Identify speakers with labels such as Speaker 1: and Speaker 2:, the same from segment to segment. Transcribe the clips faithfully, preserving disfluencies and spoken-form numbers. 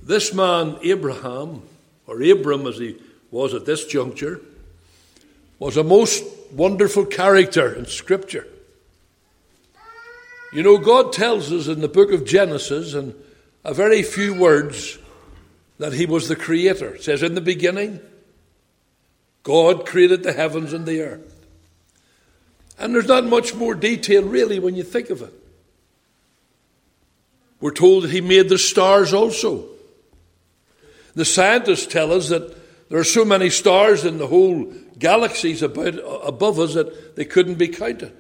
Speaker 1: This man, Abraham, or Abram as he was at this juncture, was a most wonderful character in Scripture. You know, God tells us in the book of Genesis, in a very few words, that he was the creator. It says, in the beginning, God created the heavens and the earth. And there's not much more detail, really, when you think of it. We're told that he made the stars also. The scientists tell us that there are so many stars in the whole galaxies about, above us that they couldn't be counted.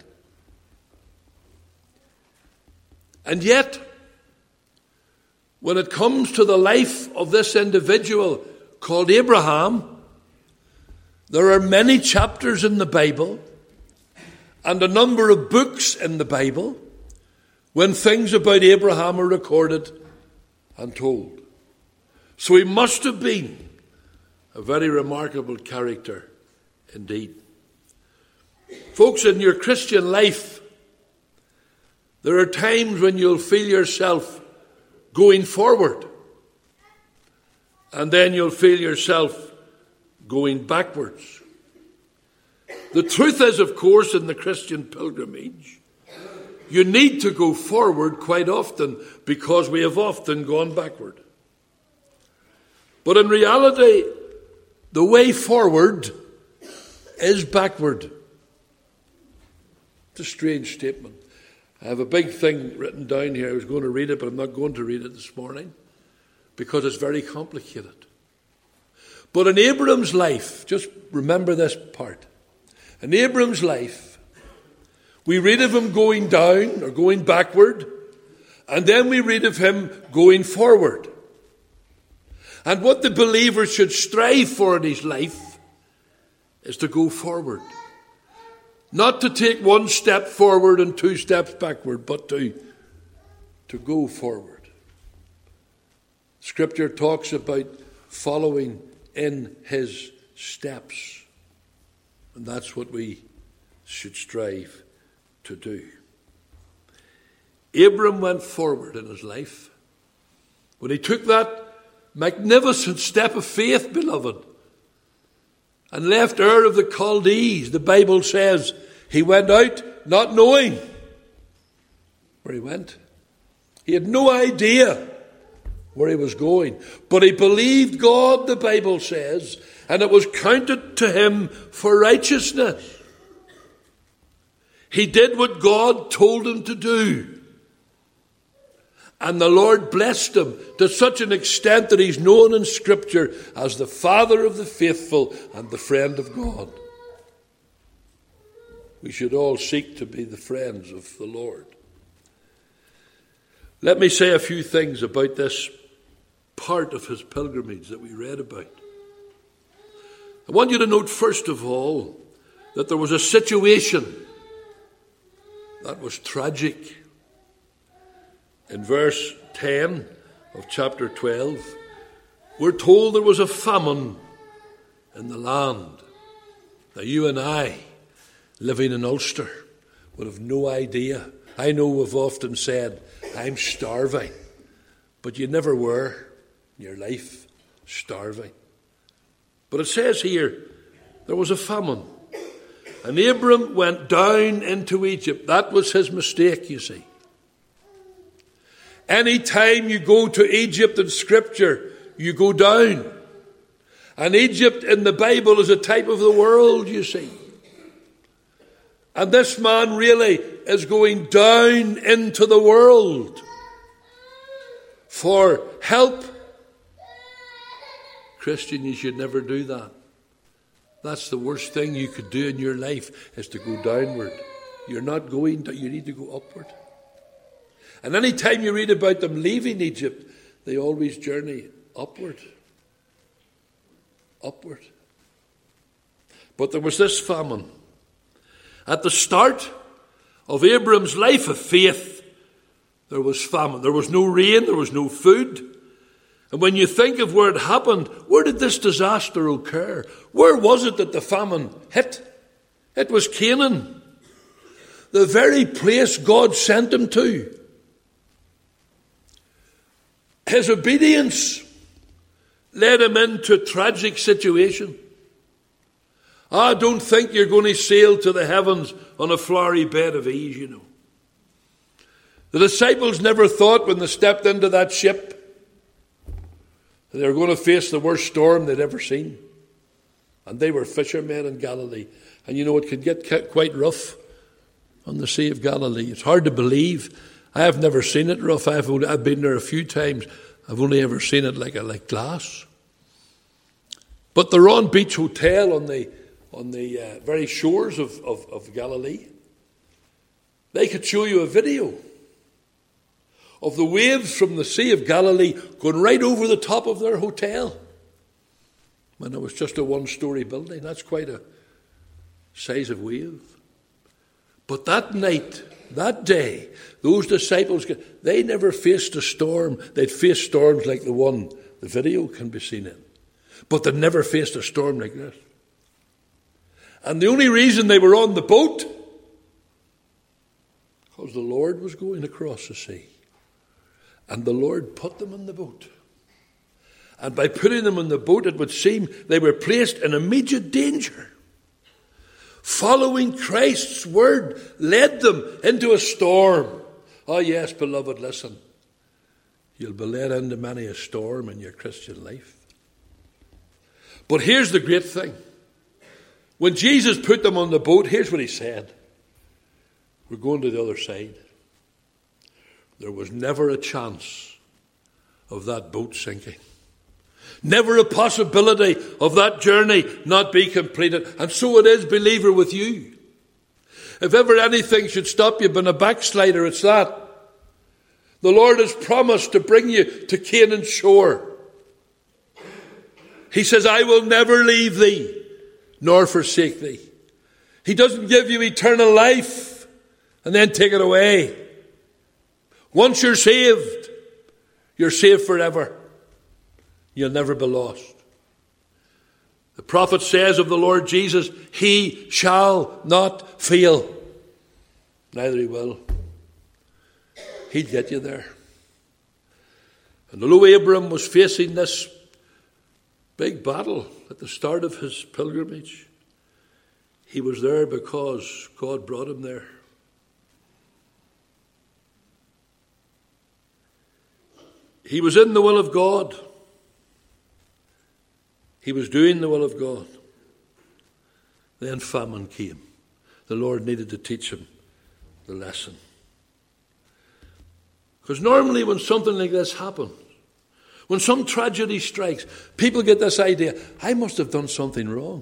Speaker 1: And yet, when it comes to the life of this individual called Abraham, there are many chapters in the Bible and a number of books in the Bible when things about Abraham are recorded and told. So he must have been a very remarkable character indeed. Folks, in your Christian life, there are times when you'll feel yourself going forward, and then you'll feel yourself going backwards. The truth is, of course, in the Christian pilgrimage, you need to go forward quite often because we have often gone backward. But in reality, the way forward is backward. It's a strange statement. I have a big thing written down here. I was going to read it, but I'm not going to read it this morning because it's very complicated. But in Abram's life, just remember this part. In Abram's life, we read of him going down or going backward, and then we read of him going forward. And what the believer should strive for in his life is to go forward. Not to take one step forward and two steps backward, but to, to go forward. Scripture talks about following in his steps. And that's what we should strive to do. Abram went forward in his life. When he took that magnificent step of faith, beloved, and left Ur of the Chaldees, the Bible says he went out not knowing where he went. He had no idea where he was going. But he believed God, the Bible says, and it was counted to him for righteousness. He did what God told him to do. And the Lord blessed him to such an extent that he's known in Scripture as the father of the faithful and the friend of God. We should all seek to be the friends of the Lord. Let me say a few things about this part of his pilgrimage that we read about. I want you to note, first of all, that there was a situation that was tragic. In verse ten of chapter twelve, we're told there was a famine in the land. Now you and I, living in Ulster, would have no idea. I know we've often said, I'm starving. But you never were in your life starving. But it says here, there was a famine. And Abram went down into Egypt. That was his mistake, you see. Any time you go to Egypt in Scripture, you go down. And Egypt in the Bible is a type of the world, you see. And this man really is going down into the world for help. Christian, you should never do that. That's the worst thing you could do in your life, is to go downward. You're not going down, you need to go upward. And any time you read about them leaving Egypt, they always journey upward. Upward. But there was this famine. At the start of Abram's life of faith, there was famine. There was no rain, there was no food. And when you think of where it happened, where did this disaster occur? Where was it that the famine hit? It was Canaan. The very place God sent him to. His obedience led him into a tragic situation. I don't think you're going to sail to the heavens on a flowery bed of ease, you know. The disciples never thought when they stepped into that ship that they were going to face the worst storm they'd ever seen. And they were fishermen in Galilee. And you know, it could get quite rough on the Sea of Galilee. It's hard to believe. I have never seen it rough. I've, only, I've been there a few times. I've only ever seen it like a, like glass. But the Ron Beach Hotel on the on the uh, very shores of, of, of Galilee, they could show you a video of the waves from the Sea of Galilee going right over the top of their hotel. And it was just a one-story building. That's quite a size of wave. But that night, that day, those disciples, they never faced a storm. They'd faced storms like the one the video can be seen in. But they'd never faced a storm like this. And the only reason they were on the boat, because the Lord was going across the sea. And the Lord put them in the boat. And by putting them in the boat, it would seem they were placed in immediate danger. Following Christ's word led them into a storm. Oh yes, beloved, listen. You'll be led into many a storm in your Christian life. But here's the great thing. When Jesus put them on the boat, here's what he said. We're going to the other side. There was never a chance of that boat sinking. Never a possibility of that journey not be completed. And so it is, believer, with you. If ever anything should stop you being a backslider, it's that. The Lord has promised to bring you to Canaan shore. He says, I will never leave thee, nor forsake thee. He doesn't give you eternal life and then take it away. Once you're saved, you're saved forever. You'll never be lost. The prophet says of the Lord Jesus, he shall not fail. Neither he will. He'd get you there. And although Abram was facing this big battle at the start of his pilgrimage, he was there because God brought him there. He was in the will of God. He was doing the will of God. Then famine came. The Lord needed to teach him the lesson. Because normally when something like this happens, when some tragedy strikes, people get this idea, I must have done something wrong.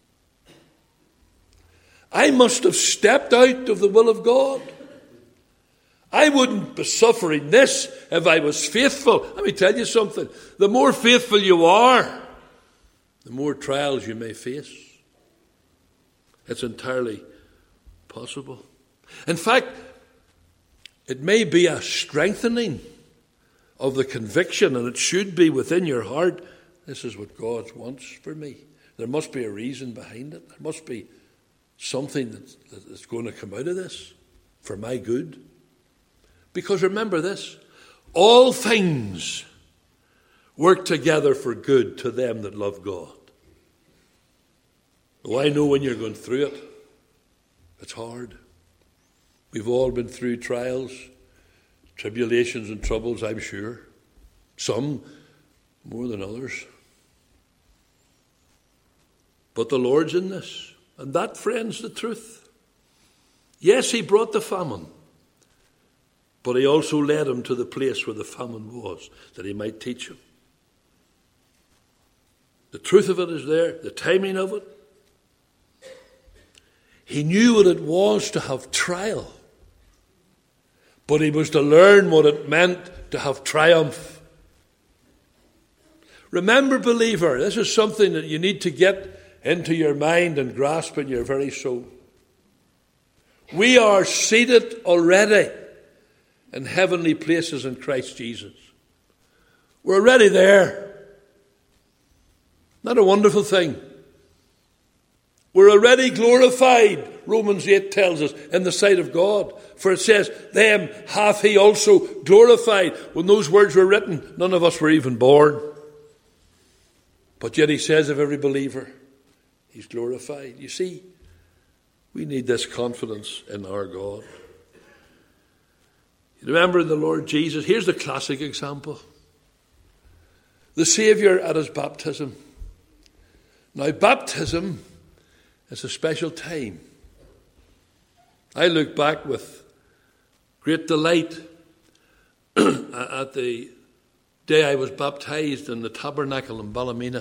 Speaker 1: I must have stepped out of the will of God. I wouldn't be suffering this if I was faithful. Let me tell you something. The more faithful you are, the more trials you may face. It's entirely possible. In fact, it may be a strengthening of the conviction, and it should be within your heart, this is what God wants for me. There must be a reason behind it. There must be something that's, that's going to come out of this for my good. Because remember this, all things work together for good to them that love God. Oh, I know when you're going through it, it's hard. We've all been through trials, tribulations and troubles, I'm sure. Some more than others. But the Lord's in this. And that, friends, the truth. Yes, he brought the famine. But he also led him to the place where the famine was, that he might teach him. The truth of it is there, the timing of it. He knew what it was to have trial. But he was to learn what it meant to have triumph. Remember, believer, this is something that you need to get into your mind and grasp in your very soul. We are seated already in heavenly places in Christ Jesus. We're already there. Not a wonderful thing? We're already glorified, Romans eight tells us, in the sight of God. For it says, them hath he also glorified. When those words were written, none of us were even born. But yet he says of every believer, he's glorified. You see, we need this confidence in our God. You remember the Lord Jesus? Here's the classic example. The Saviour at his baptism. Now, baptism is a special time. I look back with great delight at the day I was baptized in the tabernacle in Ballymena.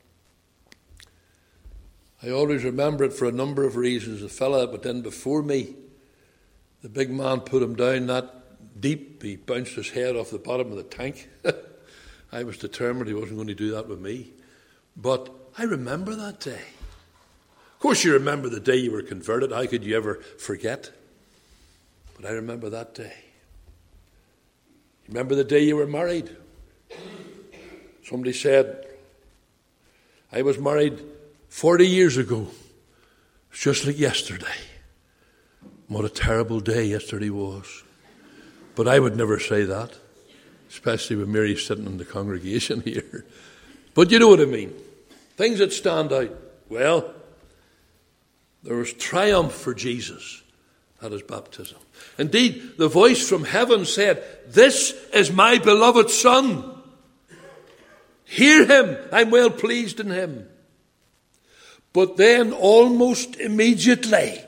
Speaker 1: I always remember it for a number of reasons. The fella that went in before me, the big man put him down that deep, he bounced his head off the bottom of the tank. I was determined he wasn't going to do that with me. But I remember that day. Of course you remember the day you were converted. How could you ever forget? But I remember that day. You remember the day you were married? Somebody said, I was married forty years ago. It's just like yesterday. What a terrible day yesterday was. But I would never say that, especially with Mary sitting in the congregation here. But you know what I mean. Things that stand out. Well, there was triumph for Jesus at his baptism. Indeed, the voice from heaven said, "This is my beloved Son. Hear him, I'm well pleased in him." But then almost immediately,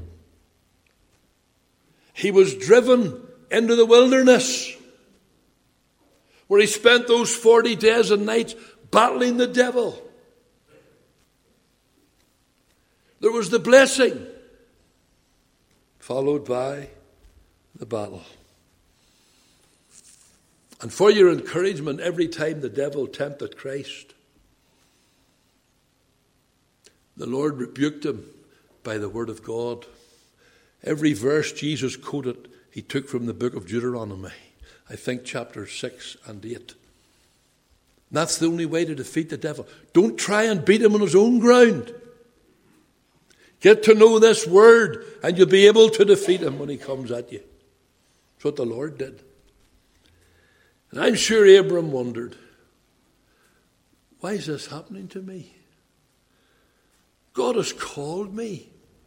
Speaker 1: he was driven into the wilderness, where he spent those forty days and nights battling the devil. There was the blessing, followed by the battle. And for your encouragement, every time the devil tempted Christ, the Lord rebuked him by the word of God. Every verse Jesus quoted, he took from the book of Deuteronomy. I think chapter six and eight. That's the only way to defeat the devil. Don't try and beat him on his own ground. Get to know this word and you'll be able to defeat him when he comes at you. That's what the Lord did. And I'm sure Abram wondered, why is this happening to me? God has called me.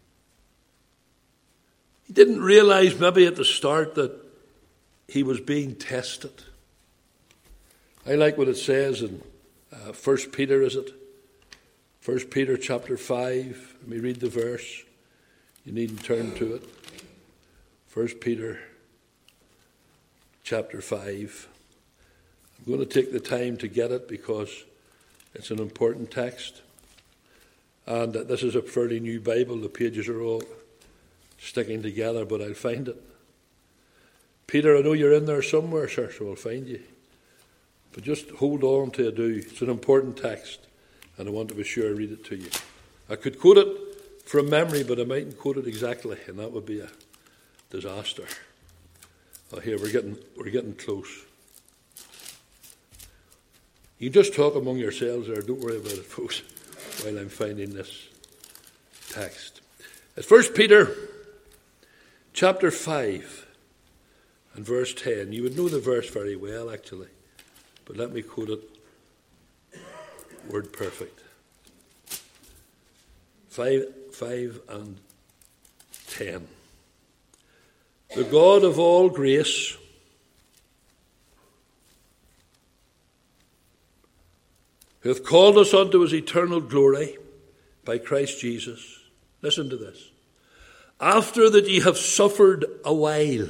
Speaker 1: He didn't realize maybe at the start that he was being tested. I like what it says in uh, First Peter, is it? First Peter chapter five. Let me read the verse. You needn't turn to it. First Peter chapter five. I'm going to take the time to get it because it's an important text. And this is a fairly new Bible. The pages are all sticking together, but I'll find it. Peter, I know you're in there somewhere, sir, so I'll find you. But just hold on to it, do. It's an important text, and I want to be sure I read it to you. I could quote it from memory, but I mightn't quote it exactly, and that would be a disaster. Oh, here, we're getting we're getting close. You just talk among yourselves there. Don't worry about it, folks, while I'm finding this text. It's First Peter chapter five and verse ten. You would know the verse very well, actually, but let me quote it word perfect. Five, five and ten. The God of all grace, who hath called us unto his eternal glory by Christ Jesus. Listen to this. After that ye have suffered a while.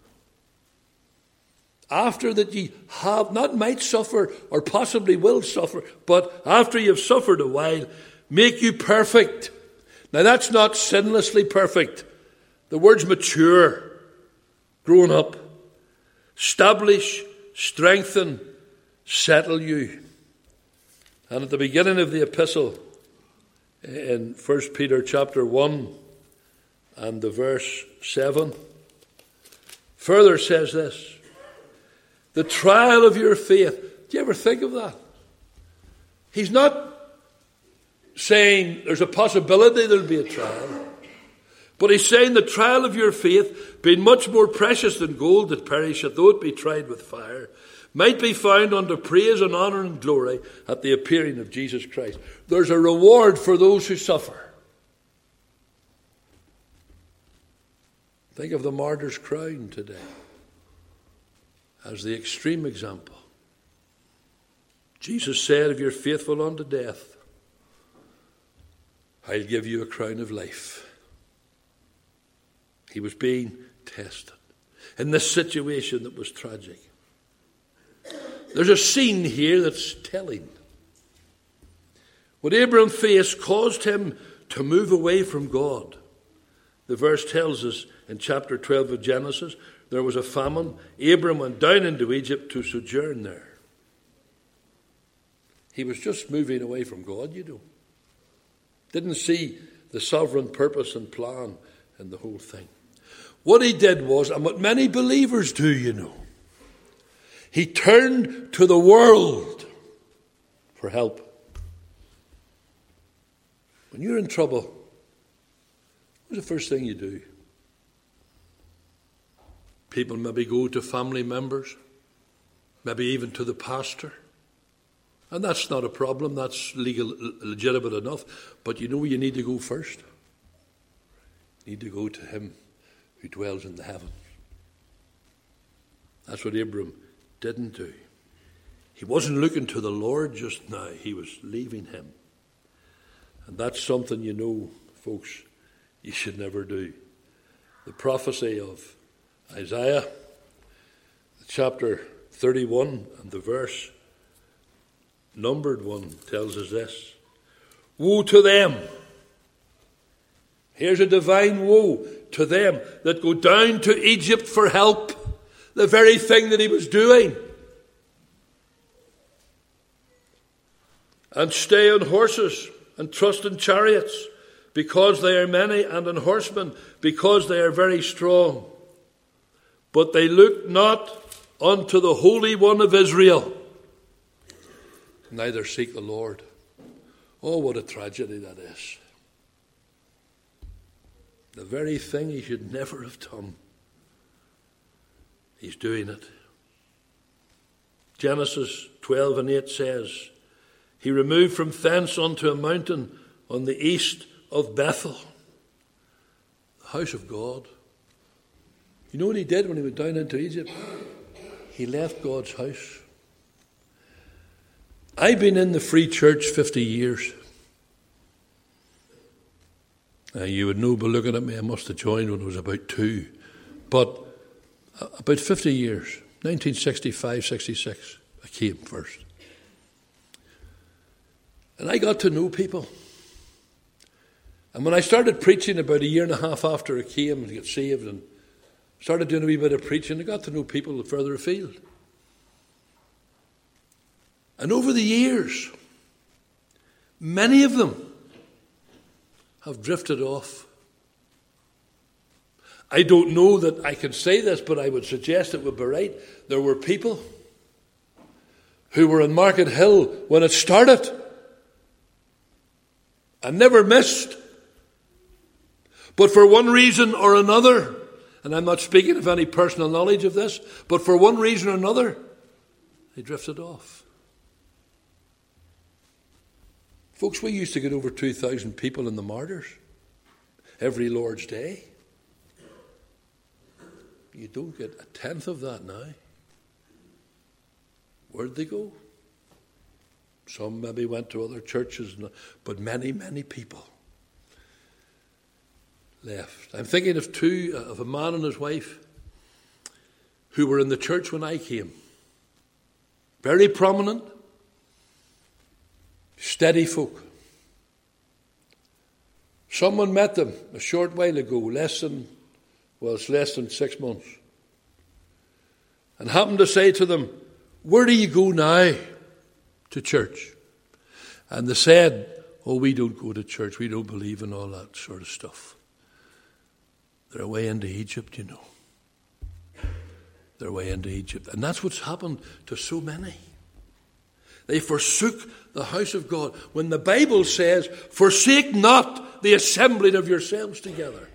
Speaker 1: After that ye have, not might suffer or possibly will suffer, but after ye have suffered a while, make you perfect. Now that's not sinlessly perfect. The word's mature, grown up, establish, strengthen, settle you. And at the beginning of the epistle, in First Peter chapter one and the verse seven, further says this, the trial of your faith. Do you ever think of that? He's not saying there's a possibility there'll be a trial, but he's saying the trial of your faith, being much more precious than gold that perisheth, though it be tried with fire, might be found unto praise and honor and glory at the appearing of Jesus Christ. There's a reward for those who suffer. Think of the martyr's crown today as the extreme example. Jesus said, if you're faithful unto death, I'll give you a crown of life. He was being tested in this situation that was tragic. There's a scene here that's telling. What Abraham faced caused him to move away from God. The verse tells us in chapter twelve of Genesis, there was a famine. Abraham went down into Egypt to sojourn there. He was just moving away from God, you know. Didn't see the sovereign purpose and plan in the whole thing. What he did was, and what many believers do, you know, he turned to the world for help. When you're in trouble, what's the first thing you do? People maybe go to family members, maybe even to the pastor. And that's not a problem, that's legal, legitimate enough. But you know where you need to go first? You need to go to him who dwells in the heavens. That's what Abram didn't do. He wasn't looking to the Lord just now, he was leaving him. And that's something, you know, folks, you should never do. The prophecy of Isaiah, chapter thirty-one, and the verse numbered one tells us this. Woe to them. Here's a divine woe to them that go down to Egypt for help. The very thing that he was doing. And stay on horses and trust in chariots, because they are many, and on horsemen, because they are very strong. But they look not unto the Holy One of Israel, neither seek the Lord. Oh, what a tragedy that is. The very thing he should never have done, he's doing it. Genesis twelve and eight says, he removed from thence unto a mountain on the east of Bethel, the house of God. You know what he did when he went down into Egypt? He left God's house. I've been in the Free Church fifty years. Now, you would know by looking at me, I must have joined when I was about two. But about fifty years, nineteen sixty-five, sixty-six, I came first. And I got to know people. And when I started preaching about a year and a half after I came and got saved and started doing a wee bit of preaching, I got to know people further afield. And over the years, many of them have drifted off. I don't know that I can say this, but I would suggest it would be right. There were people who were in Market Hill when it started and never missed. But for one reason or another, and I'm not speaking of any personal knowledge of this, but for one reason or another, they drifted off. Folks, we used to get over two thousand people in the martyrs every Lord's Day. You don't get a tenth of that now. Where'd they go? Some maybe went to other churches, but many, many people left. I'm thinking of two, of a man and his wife who were in the church when I came. Very prominent, steady folk. Someone met them a short while ago, less than, well, it's less than six months, and happened to say to them, where do you go now to church? And they said, oh, we don't go to church. We don't believe in all that sort of stuff. They're away into Egypt, you know. They're away into Egypt. And that's what's happened to so many. They forsook the house of God. When the Bible says, forsake not the assembling of yourselves together.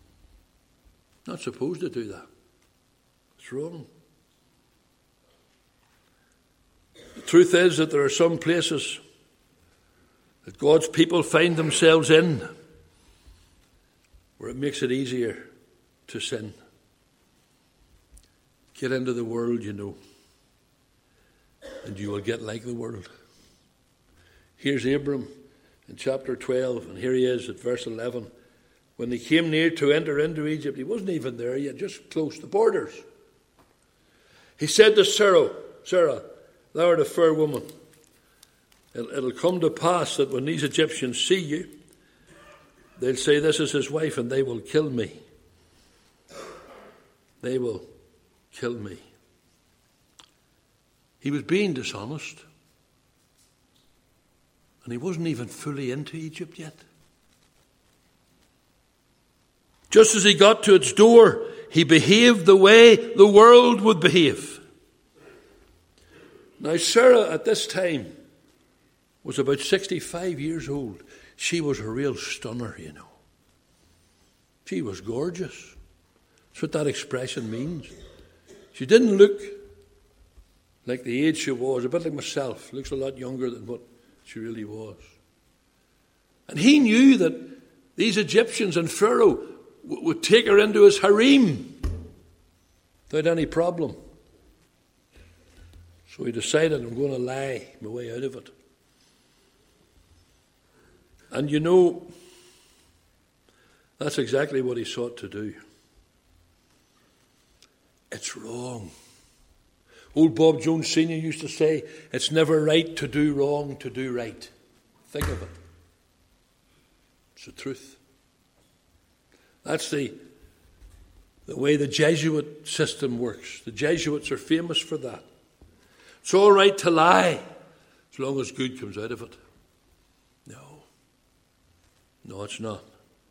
Speaker 1: Not supposed to do that. It's wrong. The truth is that there are some places that God's people find themselves in where it makes it easier to sin. Get into the world, you know, and you will get like the world. Here's Abram in chapter twelve, and here he is at verse eleven. When he came near to enter into Egypt, he wasn't even there yet, just close to the borders. He said to Sarah, Sarah, thou art a fair woman. It'll, it'll come to pass that when these Egyptians see you, they'll say, this is his wife, and they will kill me. They will kill me. He was being dishonest. And he wasn't even fully into Egypt yet. Just as he got to its door, he behaved the way the world would behave. Now, Sarah at this time was about sixty-five years old. She was a real stunner, you know. She was gorgeous. That's what that expression means. She didn't look like the age she was, a bit like myself. Looks a lot younger than what she really was. And he knew that these Egyptians and Pharaoh w- would take her into his harem without any problem. So he decided, I'm going to lie my way out of it. And you know, that's exactly what he sought to do. It's wrong. Old Bob Jones Senior used to say, it's never right to do wrong to do right. Think of it. It's the truth. That's the, the way the Jesuit system works. The Jesuits are famous for that. It's all right to lie as long as good comes out of it. No. No, it's not.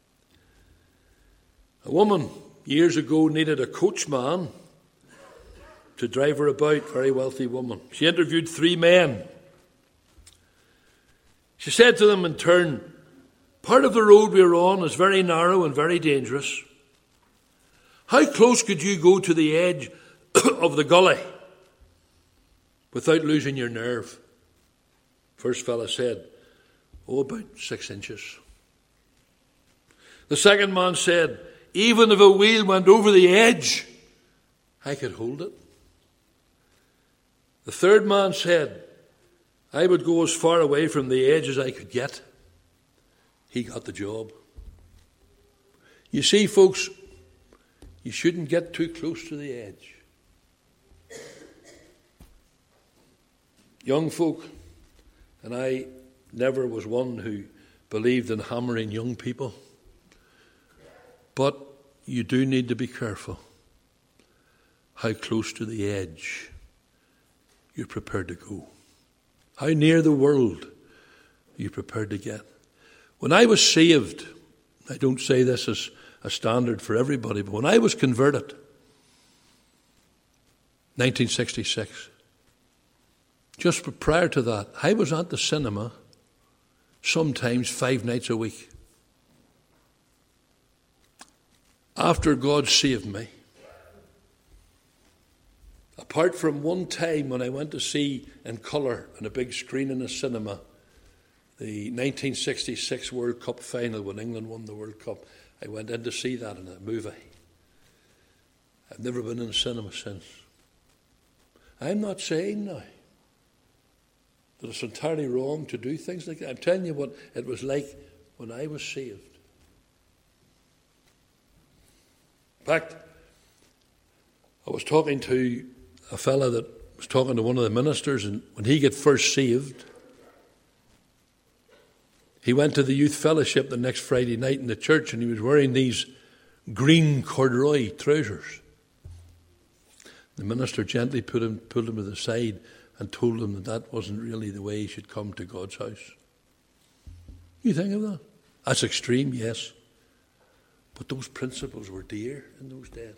Speaker 1: A woman years ago needed a coachman to drive her about, very wealthy woman. She interviewed three men. She said to them in turn, part of the road we're on is very narrow and very dangerous. How close could you go to the edge of the gully without losing your nerve? First fella said, oh, about six inches. The second man said, even if a wheel went over the edge, I could hold it. The third man said, I would go as far away from the edge as I could get. He got the job. You see, folks, you shouldn't get too close to the edge. Young folk, and I never was one who believed in hammering young people, but you do need to be careful how close to the edge you're prepared to go. How near the world are you prepared to get? When I was saved, I don't say this as a standard for everybody, but when I was converted, nineteen sixty-six, just prior to that, I was at the cinema sometimes five nights a week. After God saved me, apart from one time when I went to see in colour on a big screen in a cinema the nineteen sixty-six World Cup final when England won the World Cup, I went in to see that in a movie. I've never been in a cinema since. I'm not saying now that it's entirely wrong to do things like that. I'm telling you what it was like when I was saved. In fact, I was talking to a fella that was talking to one of the ministers, and when he got first saved, he went to the youth fellowship the next Friday night in the church, and he was wearing these green corduroy trousers. The minister gently put him, pulled him to the side and told him that that wasn't really the way he should come to God's house. You think of that? That's extreme, yes. But those principles were dear in those days.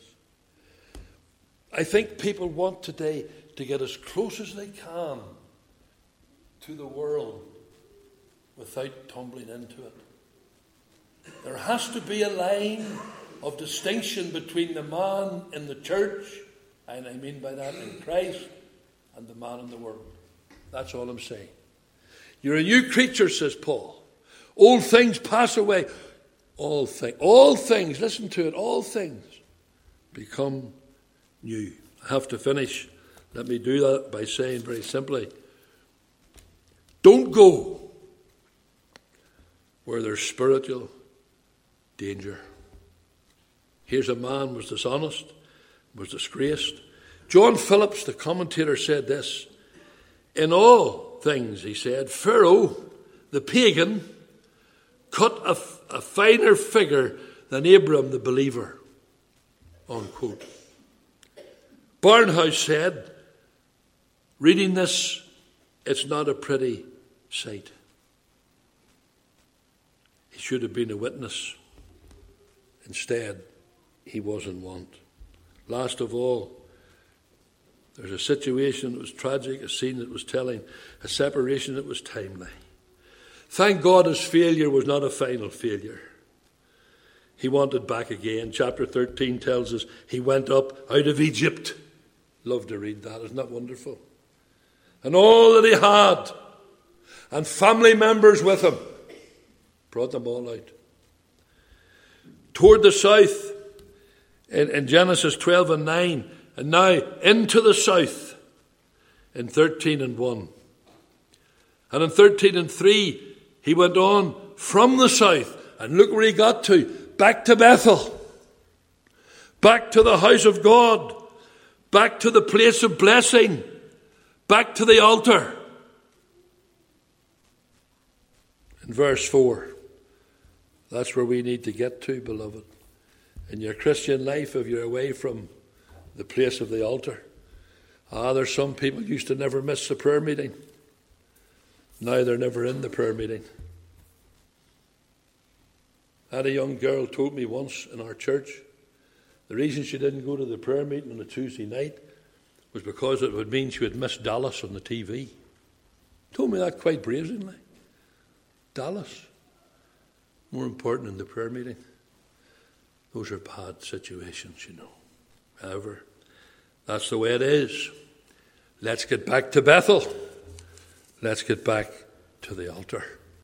Speaker 1: I think people want today to get as close as they can to the world without tumbling into it. There has to be a line of distinction between the man in the church, and I mean by that in Christ, and the man in the world. That's all I'm saying. You're a new creature, says Paul. Old things pass away. All things, all things, listen to it, all things become new. I have to finish. Let me do that by saying very simply, don't go where there's spiritual danger. Here's a man who was dishonest, was disgraced. John Phillips, the commentator, said this: in all things, he said, Pharaoh, the pagan, cut a, a finer figure than Abram, the believer. Unquote. Barnhouse said, reading this, it's not a pretty sight. He should have been a witness. Instead, he wasn't one. Last of all, there's a situation that was tragic, a scene that was telling, a separation that was timely. Thank God his failure was not a final failure. He wanted back again. Chapter thirteen tells us he went up out of Egypt. Love to read that. Isn't that wonderful? And all that he had, and family members with him, brought them all out. Toward the south, in, in Genesis twelve and nine, and now into the south in thirteen and one. And in thirteen and three, he went on from the south, and look where he got to, back to Bethel, back to the house of God, back to the place of blessing, back to the altar. In verse four, that's where we need to get to, beloved. In your Christian life, if you're away from the place of the altar. Ah, there's some people used to never miss a prayer meeting. Now they're never in the prayer meeting. I had a young girl told me once in our church, the reason she didn't go to the prayer meeting on a Tuesday night was because it would mean she would miss Dallas on the T V. Told me that quite brazenly. Dallas, more important than the prayer meeting. Those are bad situations, you know. However, that's the way it is. Let's get back to Bethel. Let's get back to the altar.